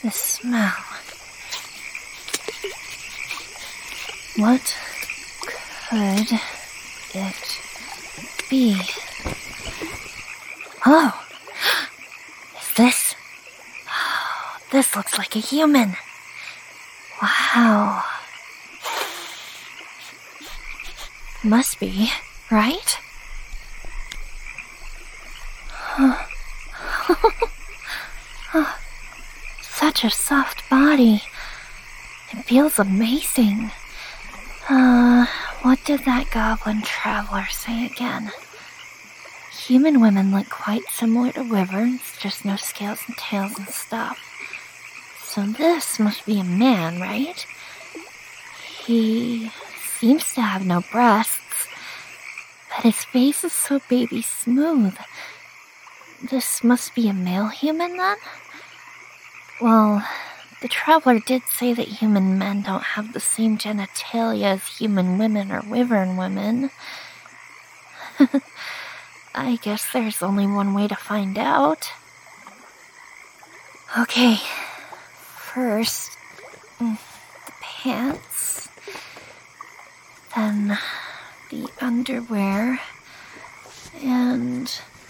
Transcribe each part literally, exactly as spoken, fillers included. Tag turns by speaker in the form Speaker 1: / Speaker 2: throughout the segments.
Speaker 1: The smell. What could it be? Oh! Is this... Oh, this looks like a human. Wow. Must be, right? Huh. Oh, such a soft body. It feels amazing. Uh, what did that goblin traveler say again? Human women look quite similar to wyverns, just no scales and tails and stuff. So this must be a man, right? He seems to have no breasts, but his face is so baby smooth. This must be a male human, then? Well, the traveler did say that human men don't have the same genitalia as human women or wyvern women. I guess there's only one way to find out. Okay, first, the pants, then the underwear, and...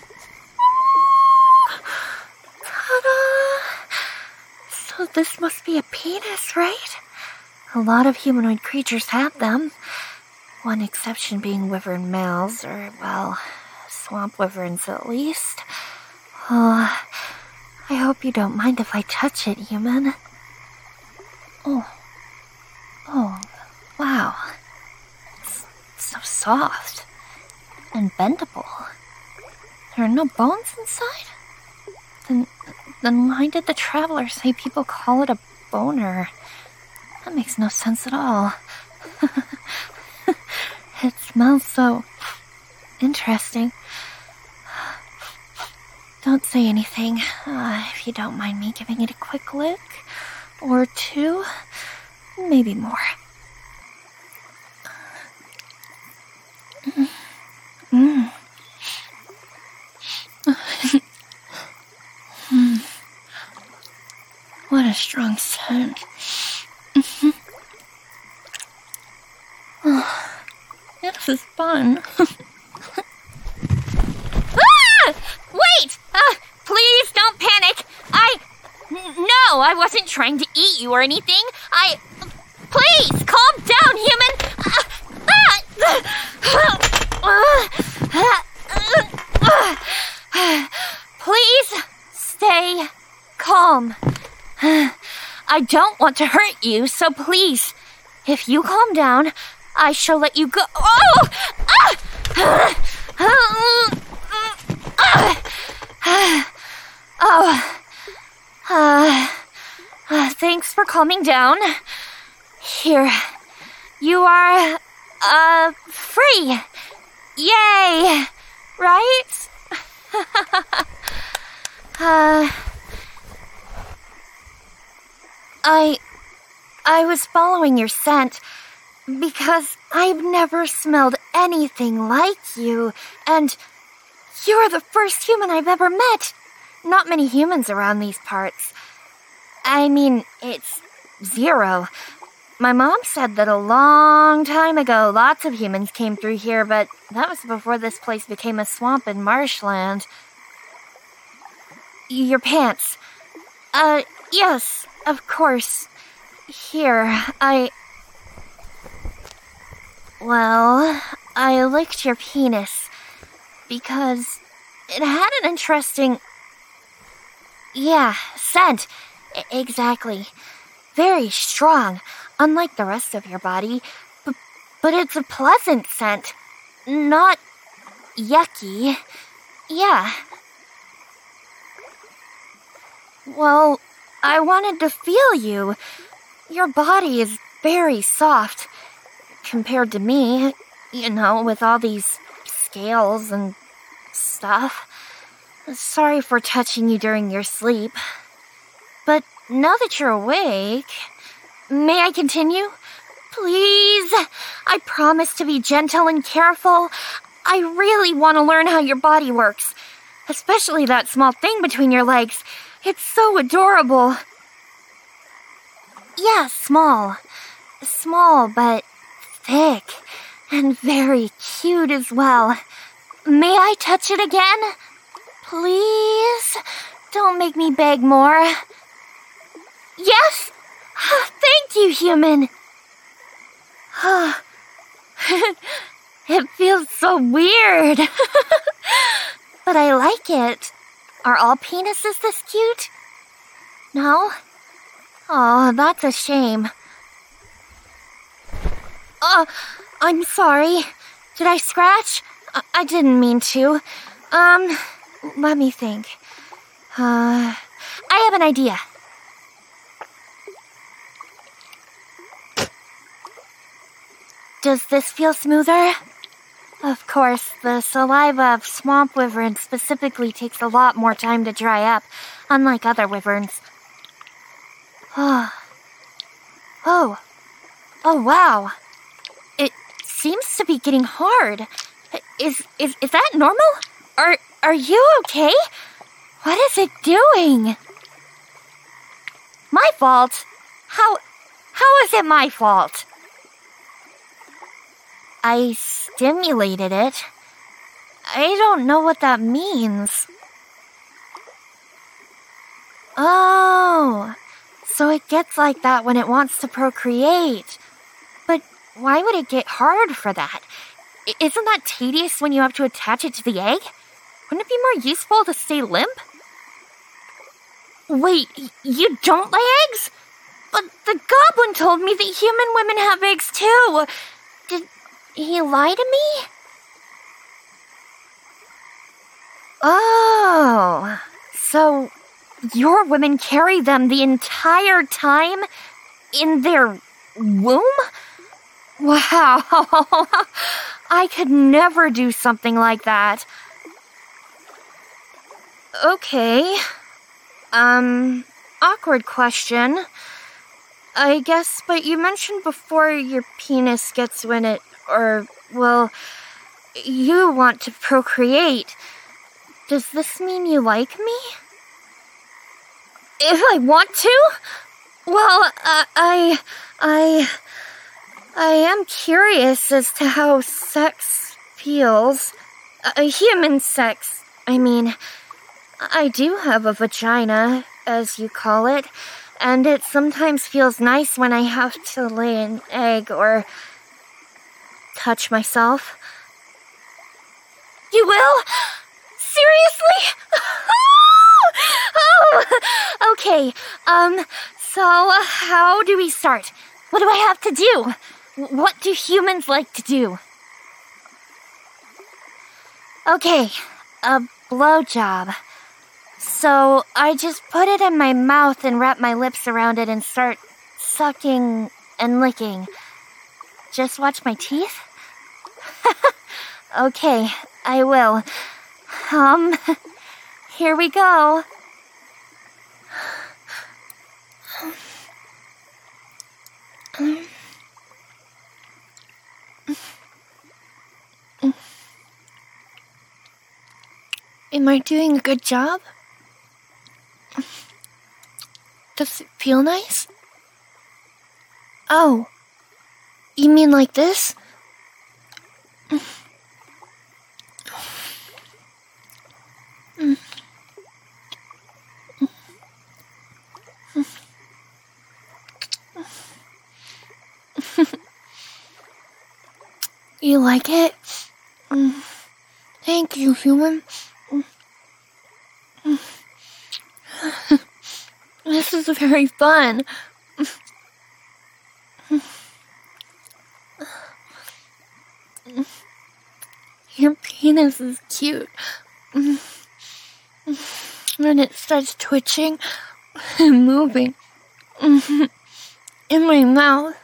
Speaker 1: Ta-da! So this must be a penis, right? A lot of humanoid creatures have them. One exception being wyvern males, or, well, swamp wyverns at least. Oh, I hope you don't mind if I touch it, human. Oh. Oh, wow. It's so soft. And bendable. There are no bones inside? Then, then why did the traveler say people call it a boner? That makes no sense at all. It smells so interesting. Don't say anything, uh, if you don't mind me giving it a quick lick. Or two. Maybe more. Mm. Mm. mm. What a strong scent. Mm-hmm. Oh, this is fun.
Speaker 2: Ah! Wait! Uh, please don't panic. I... No, I wasn't trying to eat you or anything. I... Please, calm down, human. Please stay calm. I don't want to hurt you, so please, if you calm down, I shall let you go. Oh! Oh. Uh, uh, thanks for calming down. Here. You are, uh, free. Yay! Right? uh... I... I was following your scent because I've never smelled anything like you, and you're the first human I've ever met. Not many humans around these parts. I mean, it's zero. My mom said that a long time ago, lots of humans came through here, but that was before this place became a swamp and marshland. Your pants. Uh, yes, of course. Here, I... Well, I licked your penis because it had an interesting... Yeah, scent. I- exactly. Very strong, unlike the rest of your body. B- but it's a pleasant scent. Not yucky. Yeah. Well, I wanted to feel you. Your body is very soft. Compared to me, you know, with all these scales and stuff. Sorry for touching you during your sleep. But now that you're awake, may I continue? Please? I promise to be gentle and careful. I really want to learn how your body works. Especially that small thing between your legs. It's so adorable. Yeah, small. Small, but thick. And very cute as well. May I touch it again? Please? Don't make me beg more. Yes? Thank you, human. It feels so weird. But I like it. Are all penises this cute? No? Oh, that's a shame. Uh, I'm sorry. Did I scratch? I, I didn't mean to. Um, let me think. Uh, I have an idea. Does this feel smoother? Of course, the saliva of swamp wyvern specifically takes a lot more time to dry up, unlike other wyverns. Oh. Oh. Oh, wow. It seems to be getting hard. Is is is that normal? Are are you okay? What is it doing? My fault? How how is it my fault? I stimulated it. I don't know what that means. Oh, so it gets like that when it wants to procreate. But why would it get hard for that? I- isn't that tedious when you have to attach it to the egg? Wouldn't it be more useful to stay limp? Wait, y- you don't lay eggs? But the goblin told me that human women have eggs too. Did he lie to me? Oh, so your women carry them the entire time in their womb? Wow, I could never do something like that. Okay, um, awkward question. I guess, but you mentioned before your penis gets when it, or, well, you want to procreate. Does this mean you like me? If I want to? Well, uh, I, I, I am curious as to how sex feels. Uh, human sex, I mean. I do have a vagina, as you call it, and it sometimes feels nice when I have to lay an egg or touch myself. You will? Seriously? Oh, okay, um, so how do we start? What do I have to do? What do humans like to do? Okay, a blowjob. So I just put it in my mouth and wrap my lips around it and start sucking and licking. Just watch my teeth? Okay, I will. Um, here we go. Am I doing a good job? Does it feel nice? Oh, you mean like this? You like it? Thank you, human. This is very fun. Your penis is cute. When it starts twitching and moving in my mouth.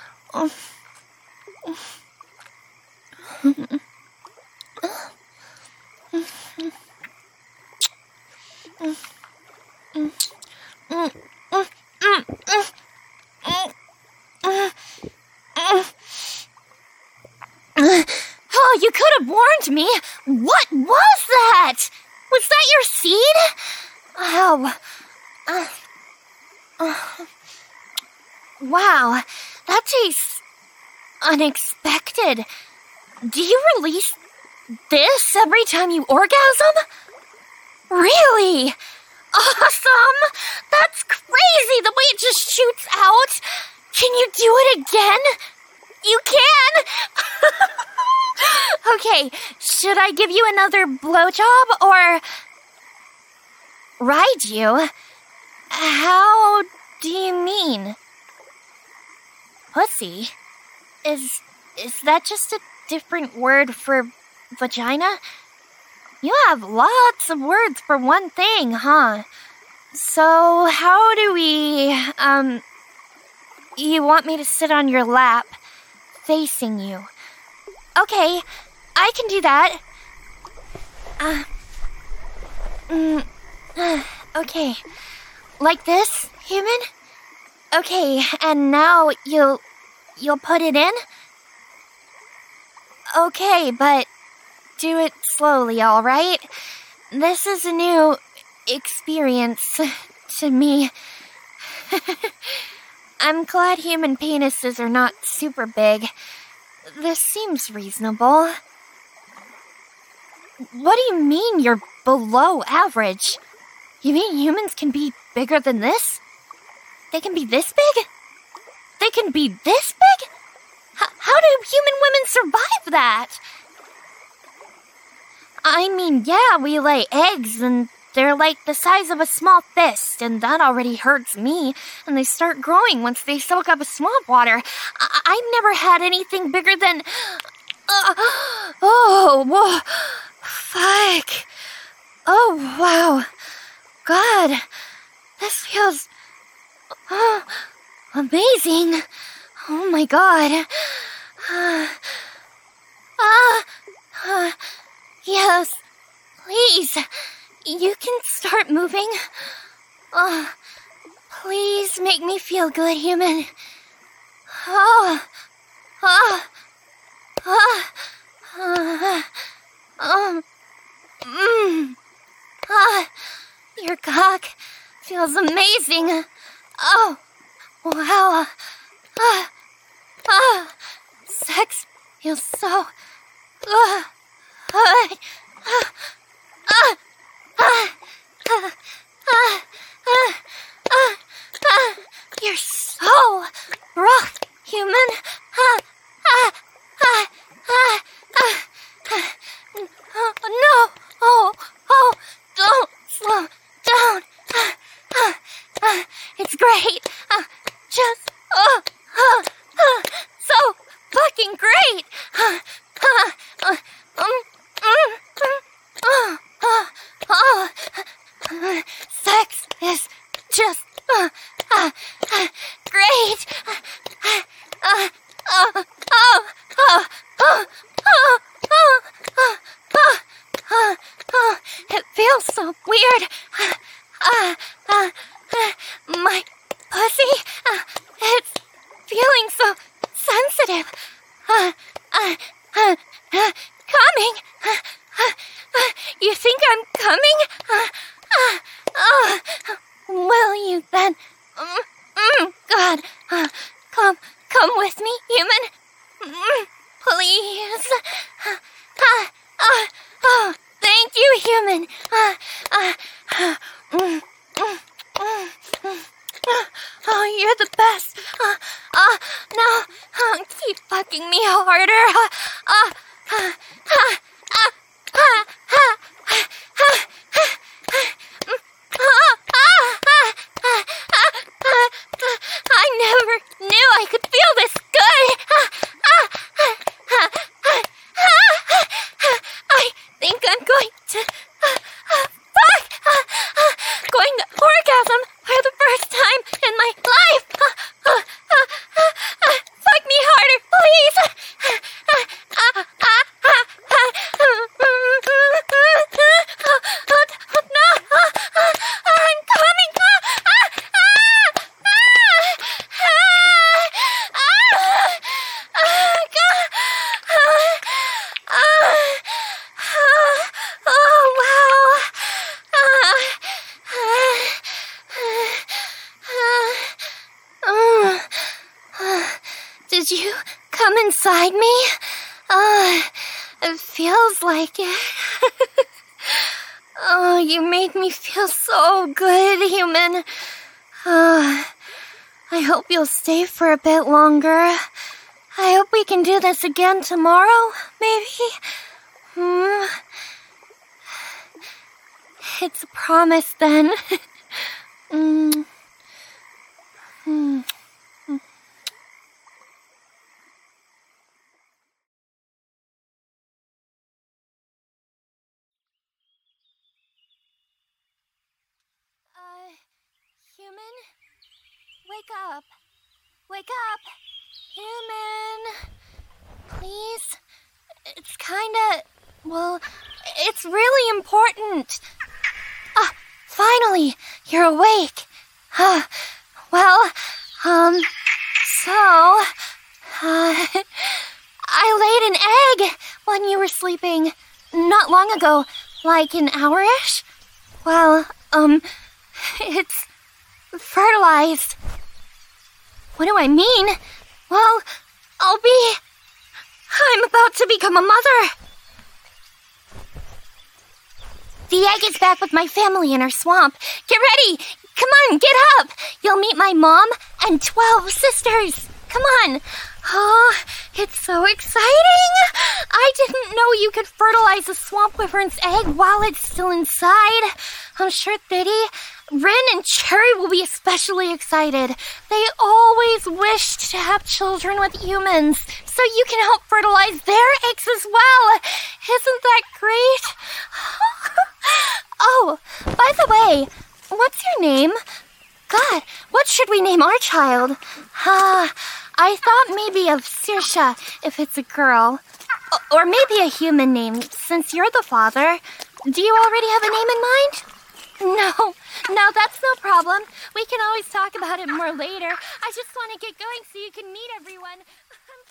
Speaker 2: Oh, you could have warned me. What was that? Was that your seed? Oh. Uh, uh, Wow, that tastes unexpected. Do you release this every time you orgasm? Really? Awesome! That's crazy, the way it just shoots out. Can you do it again? You can! Okay, should I give you another blowjob or ride you? How do you mean? Pussy? Is is that just a different word for vagina? You have lots of words for one thing, huh? So how do we, um, you want me to sit on your lap, facing you? Okay, I can do that. Uh, mm, uh, okay, like this, human? Okay, and now you'll, you'll put it in? Okay, but do it slowly, all right? This is a new experience to me. I'm glad human penises are not super big. This seems reasonable. What do you mean you're below average? You mean humans can be bigger than this? They can be this big? They can be this big? H- how do human women survive that? I mean, yeah, we lay eggs, and they're like the size of a small fist, and that already hurts me, and they start growing once they soak up a swamp water. I- I've never had anything bigger than... Uh, oh, whoa, fuck. Oh, wow. God, this feels... Oh, amazing. Oh, my God. Uh, uh, uh, yes, please. You can start moving. Oh, please make me feel good, human. Oh, oh, oh, oh, oh, mm, oh, your cock feels amazing. Oh, wow. Ah, ah, sex feels so good. Ah, ah, ah, ah, ah, ah, ah, ah, you're so rough, human. Ah, ah, ah, ah, ah, ah, no, oh, oh, don't slow down. Ah, ah, ah, it's great. Ah, just, oh, oh, oh, so fucking great. Ah, ah, ah, um, mm, mm, oh, oh, oh, uh, sex is just uh, uh, uh, great. Uh, uh, uh, oh, oh, oh, oh, oh, oh, oh, oh, oh, it feels so weird. Uh, uh, uh, my pussy, uh, it's feeling so sensitive. Uh, uh, uh, uh, coming. Uh, uh, uh, you think I'm coming? Uh, uh, uh, will you then? Mm, mm, God, uh, come, come with me, human. Mm, please. Uh, uh, uh, oh, thank you, human. Uh, uh, uh, mm, mm, mm, mm. Oh, you're the best. Uh, uh, now, uh, keep fucking me harder. Uh, uh, uh, uh, uh, uh, uh, I never knew I could feel this good. I think I'm going to fuck, going to orgasm for the first time in my life. Fuck me harder, please. Could you come inside me? Uh, it feels like it. Oh, you made me feel so good, human. Uh, I hope you'll stay for a bit longer. I hope we can do this again tomorrow, maybe? Hmm. It's a promise, then. mm. Hmm. Uh, human? Wake up. Wake up. Human. Please? It's kinda... well, it's really important. Ah, finally, you're awake. Huh. Well, um, so... Uh, I laid an egg when you were sleeping. Not long ago. Like an hour-ish? Well, um, it's fertilized. What do I mean? Well, I'll be... I'm about to become a mother. The egg is back with my family in our swamp. Get ready. Come on, get up. You'll meet my mom and twelve sisters. Come on. Oh, it's so exciting. I didn't know you could fertilize a swamp wyvern's egg while it's still inside. I'm sure Thiddy, Rin, and Cherry will be especially excited. They always wished to have children with humans, so you can help fertilize their eggs as well. Isn't that great? Oh, by the way, what's your name? God, what should we name our child? Ah, uh, I thought maybe of Saoirse if it's a girl. O- or maybe a human name, since you're the father. Do you already have a name in mind? No, no, that's no problem. We can always talk about it more later. I just want to get going so you can meet everyone. I'm